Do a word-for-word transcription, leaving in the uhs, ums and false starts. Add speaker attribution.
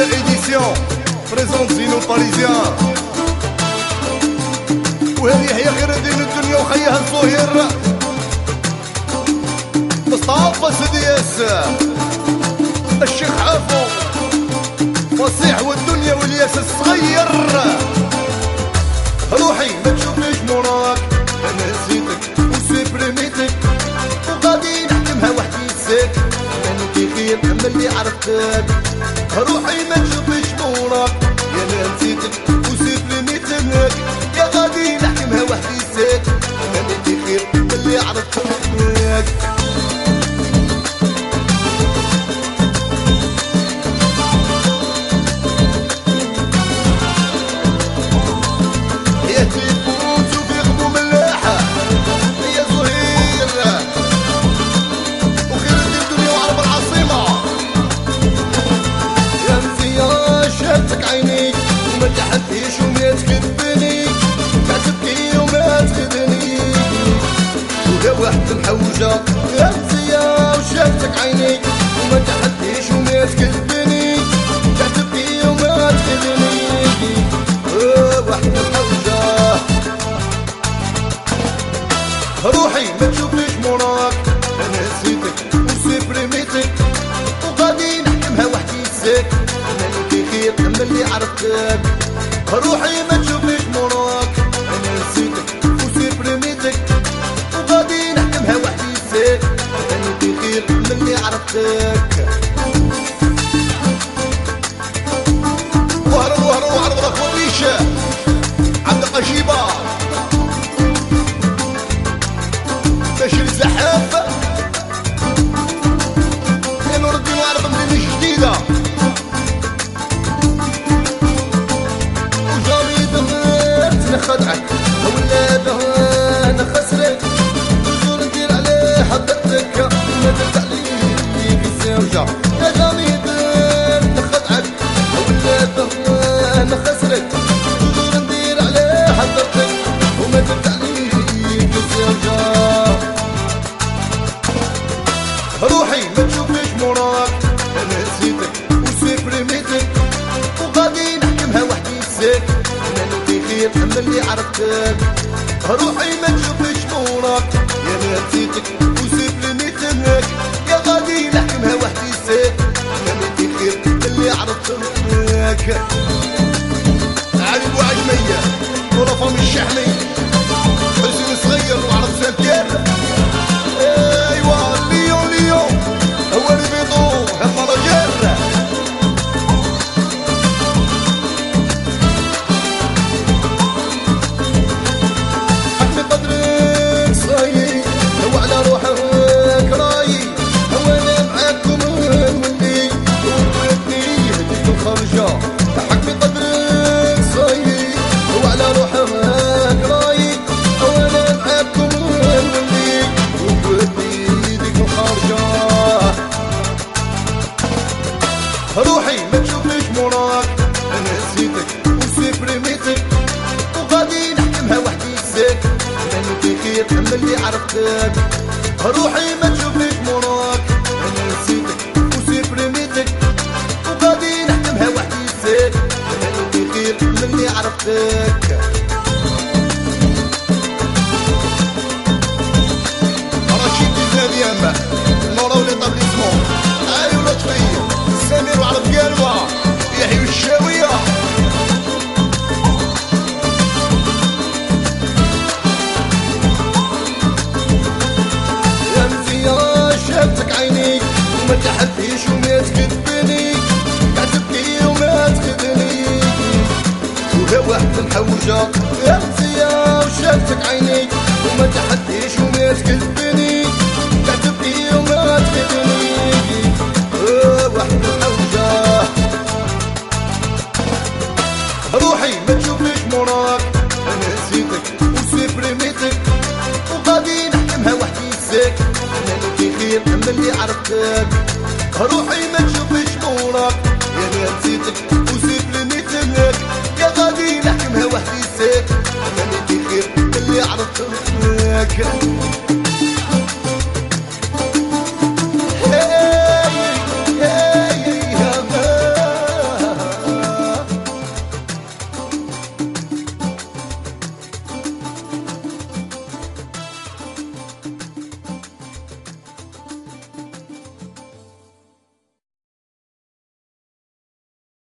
Speaker 1: édition présente زينو باريزيان. وهذه هي خير الدين الدنيا وخيها الظهير مصطفى سديس الشيخ عافو فصيح والدنيا والياس الصغير. روحي ما تشوفنيش موراك انا نسيتك وسيبريميتك وغادي نحكمها وحدي نسيت انتي خير اما اللي عرفتك. روحي ما تشوفنيش موراك يا انا نسيتك وسيبريميتك يا غادي نحكمها وحدي نسيت انتي خير اما اللي عرفتك. تحبيش وما تكذبني تعتبكي وما تخدني ولا واحد محوجة يا مزية وشافتك عينيك وما تحبيش وما تكذبني تعتبكي وما تخدني واحد محوجة. روحي ما تشوفنيش موراك انا نسيتك وسيبريميتك وغادي نحكمها وحدي نسيت انا اللي خير اما اللي عرفتك. روحي ما تشوفنيش موراك انا نسيتك وسيبريميتك وغادي نحكمها وحدي نسيت انا اللي خير من اللي عرفتك. وهرب وهرب وعرض الخوريشة عبد القشيبة بشير الزحاف يا نور الدين وعرض مدينة جديدة خدعك ولاده انا خسرك وجور ندير عليه حضرتك ما درت عليك الزوجه يا غميض نخدعك ولاده انا خسرك وجور ندير عليه حضرتك وما درت عليك الزوجه. روحي ما تشوفنيش موراك انا نسيتك وسيبريميتك وغادي نحكمها وحدي نسيت اما اللي عرفتك. روحي ما تشوفنيش موراك يا انا نسيتك وسيبريميتك يا غادي نحكمها وحدي نسيت انا انتي خير اللي عرفتك. علي بو عجمية ورفم الشحمي حسين صغير وعرض سنتير ايوا ليون ليون هو اللي بيضو هالمراجل. روحي ما تشوفنيش موراك انا نسيتك وسيبريميتك وغادي نحكمها وحدي نسيت انا انتي خير اما اللي عرفتك. روحي ما تشوفنيش موراك انا نسيتك وسيبريميتك وغادي نحكمها وحدي نسيت انا انتي خير اما اللي عرفتك. رشيد الزاديان نورا ولي طابليسمون ايوا لطفية سمير وعرض قلبه يحيى الشاوية. يا مزية شافتك عينيك وما تحبيش وما تكذبني تعتبكي وما تخدني ولا واحد محوجة. يا مزية وشافتك عينيك وما تحبيش وما تكذبني تعتبكي وما تخدني واحد محوجة. روحي ما تشوفنيش موراك انا نسيتك وسيبريميتك وغادي نحكمها وحدي نسيت انا انتي خير اما اللي عرفتك. روحي ما تشوفنيش موراك يا انا نسيتك وسيبريميتك يا غادي نحكمها وحدي نسيت انا انتي خير اما اللي عرفتك.